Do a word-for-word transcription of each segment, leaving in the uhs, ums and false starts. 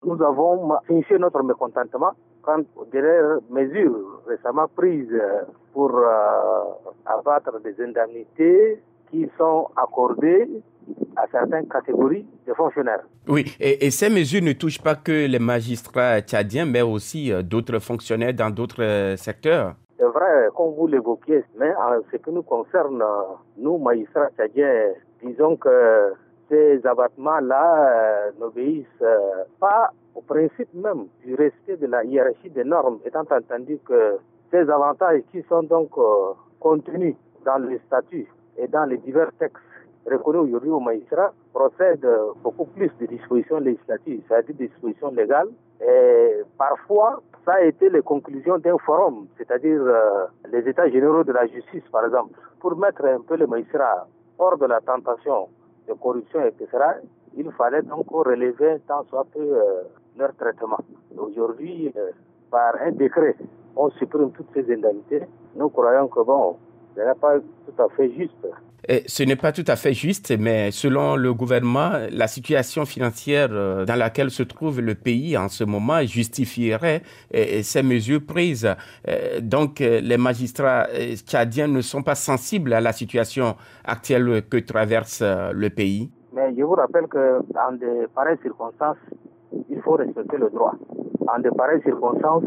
nous avons signifié notre mécontentement quant aux dernières mesures récemment prises pour euh, abattre des indemnités qui sont accordées à certaines catégories de fonctionnaires. Oui, et, et ces mesures ne touchent pas que les magistrats tchadiens, mais aussi euh, d'autres fonctionnaires dans d'autres euh, secteurs. C'est vrai, comme vous l'évoquiez, mais en ce qui nous concerne, nous, magistrats tchadiens, disons que ces abattements-là euh, n'obéissent euh, pas au principe même du respect de la hiérarchie des normes, étant entendu que ces avantages qui sont donc euh, contenus dans le statut et dans les divers textes reconnus aujourd'hui aux magistrats procèdent beaucoup plus de dispositions législatives, c'est-à-dire des dispositions légales. Et parfois, ça a été les conclusions d'un forum, c'est-à-dire euh, les états généraux de la justice, par exemple, pour mettre un peu les magistrats hors de la tentation de corruption, et cetera. Il fallait donc relever tant soit peu euh, leur traitement. Aujourd'hui, euh, par un décret, on supprime toutes ces indemnités. Nous croyons que bon, ce n'est pas tout à fait juste. Et ce n'est pas tout à fait juste, mais selon le gouvernement, la situation financière dans laquelle se trouve le pays en ce moment justifierait ces mesures prises. Donc, les magistrats tchadiens ne sont pas sensibles à la situation actuelle que traverse le pays. Mais je vous rappelle que dans de pareilles circonstances, il faut respecter le droit. En de pareilles circonstances,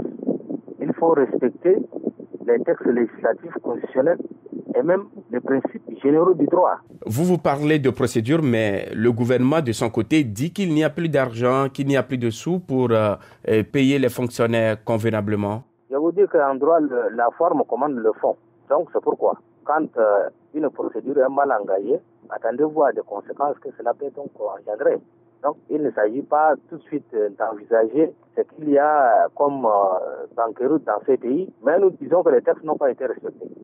il faut respecter les textes législatifs constitutionnels et même les principes généraux du droit. Vous vous parlez de procédure, mais le gouvernement, de son côté, dit qu'il n'y a plus d'argent, qu'il n'y a plus de sous pour euh, payer les fonctionnaires convenablement. Je vous dis qu'en droit, le, la forme commande le fond. Donc, c'est pourquoi, quand euh, une procédure est mal engagée, attendez-vous à des conséquences que cela peut donc engendrer. Donc, il ne s'agit pas tout de suite d'envisager ce qu'il y a comme euh, banqueroute dans ces pays, mais nous disons que les textes n'ont pas été respectés.